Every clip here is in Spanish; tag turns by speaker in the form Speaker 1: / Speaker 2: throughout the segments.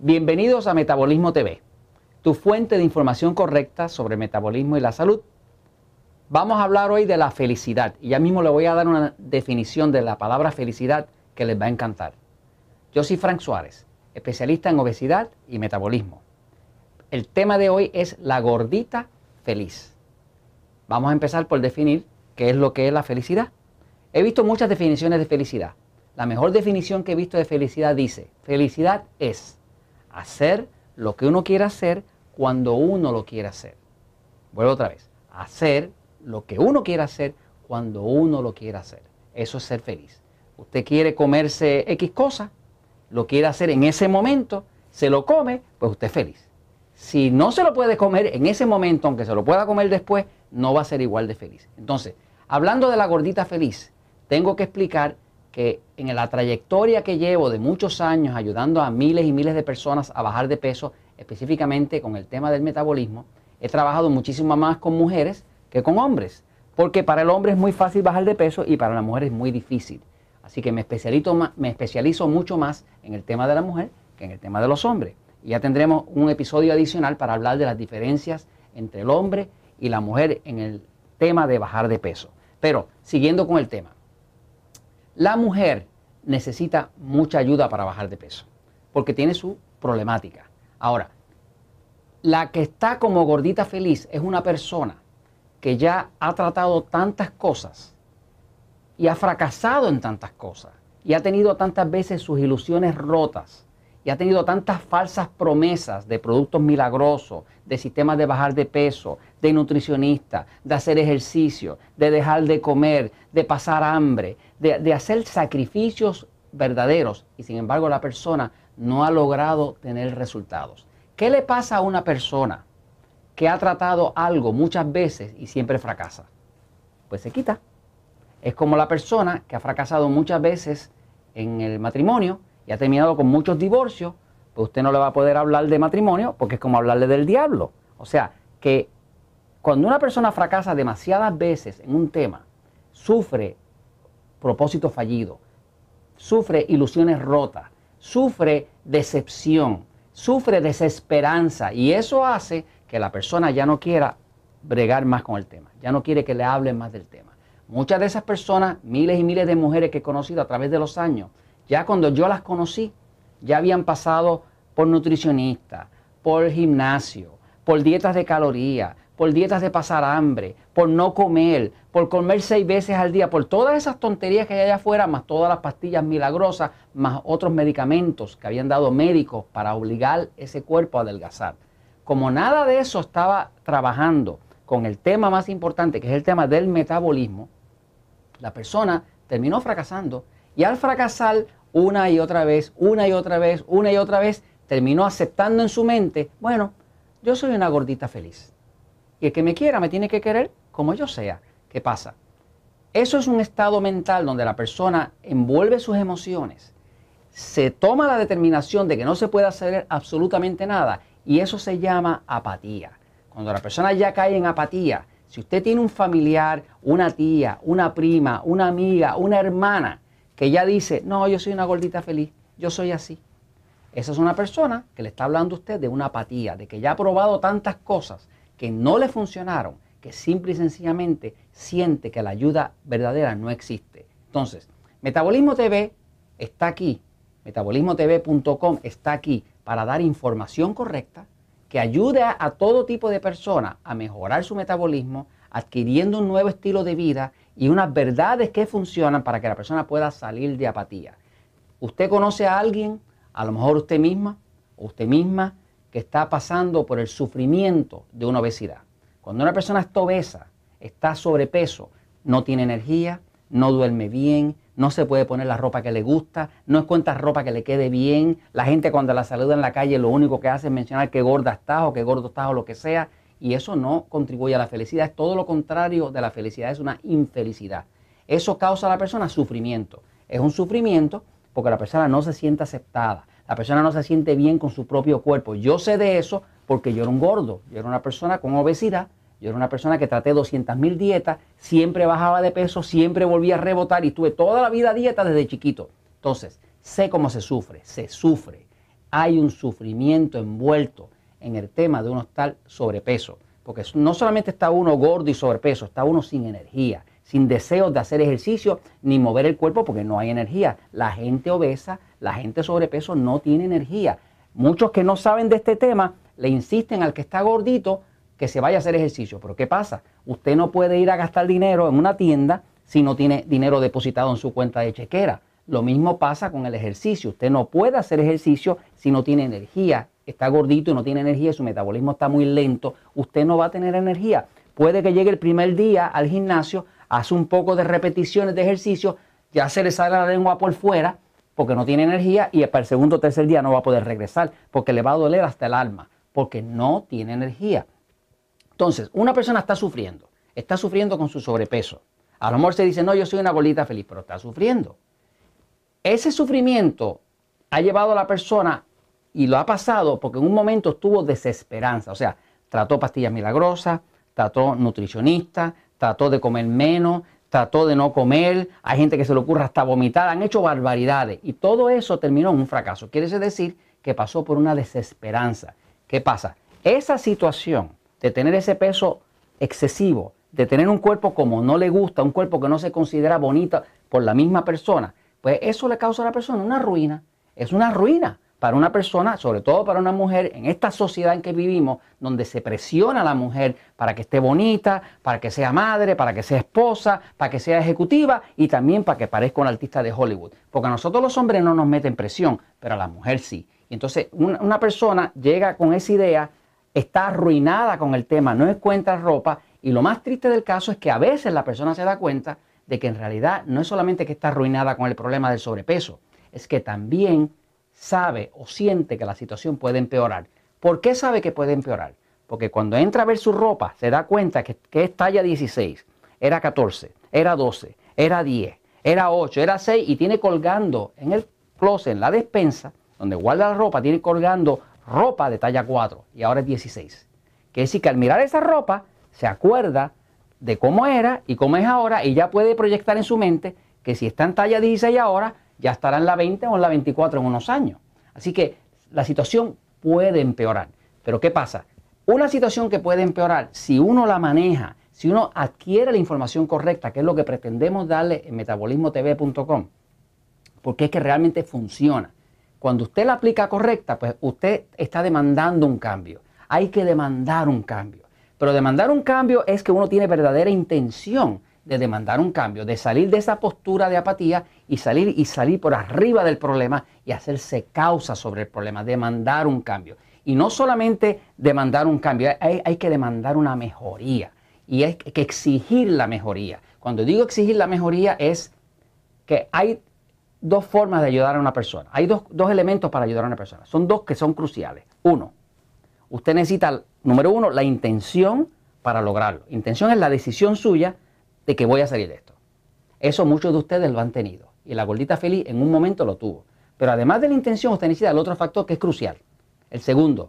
Speaker 1: Bienvenidos a Metabolismo TV, tu fuente de información correcta sobre el metabolismo y la salud. Vamos a hablar hoy de la felicidad y ya mismo le voy a dar una definición de la palabra felicidad que les va a encantar. Yo soy Frank Suárez, especialista en obesidad y metabolismo. El tema de hoy es la gordita feliz. Vamos a empezar por definir qué es lo que es la felicidad. He visto muchas definiciones de felicidad. La mejor definición que he visto de felicidad dice: felicidad es hacer lo que uno quiere hacer cuando uno lo quiere hacer. Vuelvo otra vez. Hacer lo que uno quiere hacer cuando uno lo quiere hacer. Eso es ser feliz. Usted quiere comerse X cosa, lo quiere hacer en ese momento, se lo come, pues usted es feliz. Si no se lo puede comer en ese momento, aunque se lo pueda comer después, no va a ser igual de feliz. Entonces, hablando de la gordita feliz, tengo que explicar que en la trayectoria que llevo de muchos años ayudando a miles y miles de personas a bajar de peso, específicamente con el tema del metabolismo, he trabajado muchísimo más con mujeres que con hombres, porque para el hombre es muy fácil bajar de peso y para la mujer es muy difícil. Así que me especializo mucho más en el tema de la mujer que en el tema de los hombres. Y ya tendremos un episodio adicional para hablar de las diferencias entre el hombre y la mujer en el tema de bajar de peso. Pero, siguiendo con el tema, la mujer necesita mucha ayuda para bajar de peso, porque tiene su problemática. Ahora, la que está como gordita feliz es una persona que ya ha tratado tantas cosas y ha fracasado en tantas cosas y ha tenido tantas veces sus ilusiones rotas y ha tenido tantas falsas promesas de productos milagrosos, de sistemas de bajar de peso, de nutricionista, de hacer ejercicio, de dejar de comer, de pasar hambre, de hacer sacrificios verdaderos, y sin embargo la persona no ha logrado tener resultados. ¿Qué le pasa a una persona que ha tratado algo muchas veces y siempre fracasa? Pues se quita. Es como la persona que ha fracasado muchas veces en el matrimonio y ha terminado con muchos divorcios, pues usted no le va a poder hablar de matrimonio porque es como hablarle del diablo. O sea, que cuando una persona fracasa demasiadas veces en un tema, sufre propósito fallido, sufre ilusiones rotas, sufre decepción, sufre desesperanza, y eso hace que la persona ya no quiera bregar más con el tema, ya no quiere que le hablen más del tema. Muchas de esas personas, miles y miles de mujeres que he conocido a través de los años, ya cuando yo las conocí, ya habían pasado por nutricionista, por gimnasio, por dietas de calorías, por dietas de pasar hambre, por no comer, por comer 6 veces al día, por todas esas tonterías que hay allá afuera, más todas las pastillas milagrosas, más otros medicamentos que habían dado médicos para obligar ese cuerpo a adelgazar. Como nada de eso estaba trabajando con el tema más importante, que es el tema del metabolismo, la persona terminó fracasando, y al fracasar una y otra vez, terminó aceptando en su mente: bueno, yo soy una gordita feliz. Y el que me quiera me tiene que querer como yo sea. ¿Qué pasa? Eso es un estado mental donde la persona envuelve sus emociones, se toma la determinación de que no se puede hacer absolutamente nada, y eso se llama apatía. Cuando la persona ya cae en apatía, si usted tiene un familiar, una tía, una prima, una amiga, una hermana, que ya dice: no, yo soy una gordita feliz, yo soy así. Esa es una persona que le está hablando a usted de una apatía, de que ya ha probado tantas cosas que no le funcionaron, que simple y sencillamente siente que la ayuda verdadera no existe. Entonces, Metabolismo TV está aquí, metabolismotv.com está aquí para dar información correcta que ayude a todo tipo de personas a mejorar su metabolismo, adquiriendo un nuevo estilo de vida y unas verdades que funcionan para que la persona pueda salir de apatía. Usted conoce a alguien, a lo mejor usted misma o usted misma, que está pasando por el sufrimiento de una obesidad. Cuando una persona está obesa, está sobrepeso, no tiene energía, no duerme bien, no se puede poner la ropa que le gusta, no encuentra ropa que le quede bien. La gente cuando la saluda en la calle lo único que hace es mencionar qué gorda estás o qué gordo estás o lo que sea. Y eso no contribuye a la felicidad, es todo lo contrario de la felicidad, es una infelicidad. Eso causa a la persona sufrimiento. Es un sufrimiento porque la persona no se siente aceptada, la persona no se siente bien con su propio cuerpo. Yo sé de eso porque yo era un gordo, yo era una persona con obesidad, yo era una persona que traté 200.000 dietas, siempre bajaba de peso, siempre volvía a rebotar y tuve toda la vida a dieta desde chiquito. Entonces, sé cómo se sufre, hay un sufrimiento envuelto en el tema de uno estar sobrepeso. Porque no solamente está uno gordo y sobrepeso, está uno sin energía, sin deseos de hacer ejercicio ni mover el cuerpo porque no hay energía. La gente obesa, la gente sobrepeso no tiene energía. Muchos que no saben de este tema le insisten al que está gordito que se vaya a hacer ejercicio. Pero ¿qué pasa? Usted no puede ir a gastar dinero en una tienda si no tiene dinero depositado en su cuenta de chequera. Lo mismo pasa con el ejercicio. Usted no puede hacer ejercicio si no tiene energía. Está gordito y no tiene energía y su metabolismo está muy lento. Usted no va a tener energía. Puede que llegue el primer día al gimnasio, hace un poco de repeticiones de ejercicio, ya se le sale la lengua por fuera porque no tiene energía y para el segundo o tercer día no va a poder regresar porque le va a doler hasta el alma porque no tiene energía. Entonces, una persona está sufriendo con su sobrepeso. A lo mejor se dice, no, yo soy una gordita feliz, pero está sufriendo. Ese sufrimiento ha llevado a la persona y lo ha pasado porque en un momento estuvo desesperanza. O sea, trató pastillas milagrosas, trató nutricionista, trató de comer menos, trató de no comer. Hay gente que se le ocurre hasta vomitar. Han hecho barbaridades y todo eso terminó en un fracaso. Quiere decir que pasó por una desesperanza. ¿Qué pasa? Esa situación de tener ese peso excesivo, de tener un cuerpo como no le gusta, un cuerpo que no se considera bonito por la misma persona, pues eso le causa a la persona una ruina. Es una ruina para una persona, sobre todo para una mujer, en esta sociedad en que vivimos, donde se presiona a la mujer para que esté bonita, para que sea madre, para que sea esposa, para que sea ejecutiva y también para que parezca un artista de Hollywood. Porque a nosotros los hombres no nos meten presión, pero a la mujer sí. Y entonces una persona llega con esa idea, está arruinada con el tema, no encuentra ropa y lo más triste del caso es que a veces la persona se da cuenta de que en realidad no es solamente que está arruinada con el problema del sobrepeso, es que también sabe o siente que la situación puede empeorar. ¿Por qué sabe que puede empeorar? Porque cuando entra a ver su ropa se da cuenta que es talla 16, era 14, era 12, era 10, era 8, era 6 y tiene colgando en el closet, en la despensa, donde guarda la ropa, tiene colgando ropa de talla 4 y ahora es 16. Quiere decir que al mirar esa ropa se acuerda de cómo era y cómo es ahora y ya puede proyectar en su mente que si está en talla 16 ahora, ya estará en la 20 o en la 24 en unos años. Así que la situación puede empeorar. Pero ¿qué pasa? Una situación que puede empeorar, si uno la maneja, si uno adquiere la información correcta, que es lo que pretendemos darle en metabolismotv.com, porque es que realmente funciona. Cuando usted la aplica correcta, pues usted está demandando un cambio. Hay que demandar un cambio. Pero demandar un cambio es que uno tiene verdadera intención de demandar un cambio, de salir de esa postura de apatía y salir por arriba del problema y hacerse causa sobre el problema, demandar un cambio. Y no solamente demandar un cambio, hay que demandar una mejoría y hay que exigir la mejoría. Cuando digo exigir la mejoría es que hay dos formas de ayudar a una persona. Hay dos elementos para ayudar a una persona. Son dos que son cruciales. Uno, usted necesita, número uno, la intención para lograrlo. Intención es la decisión suya de que voy a salir de esto. Eso muchos de ustedes lo han tenido. Y la gordita feliz en un momento lo tuvo. Pero además de la intención, usted necesita el otro factor que es crucial. El segundo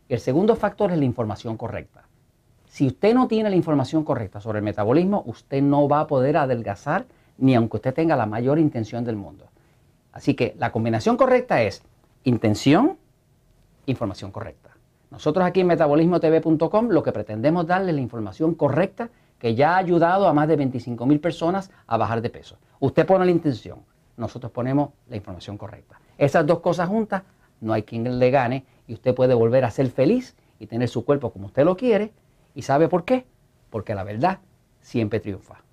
Speaker 1: factor es la información correcta. Si usted no tiene la información correcta sobre el metabolismo, usted no va a poder adelgazar ni aunque usted tenga la mayor intención del mundo. Así que la combinación correcta es intención, información correcta. Nosotros aquí en metabolismotv.com lo que pretendemos darle es la información correcta que ya ha ayudado a más de 25,000 personas a bajar de peso. Usted pone la intención, nosotros ponemos la información correcta. Esas dos cosas juntas, no hay quien le gane y usted puede volver a ser feliz y tener su cuerpo como usted lo quiere. ¿Y sabe por qué? Porque la verdad siempre triunfa.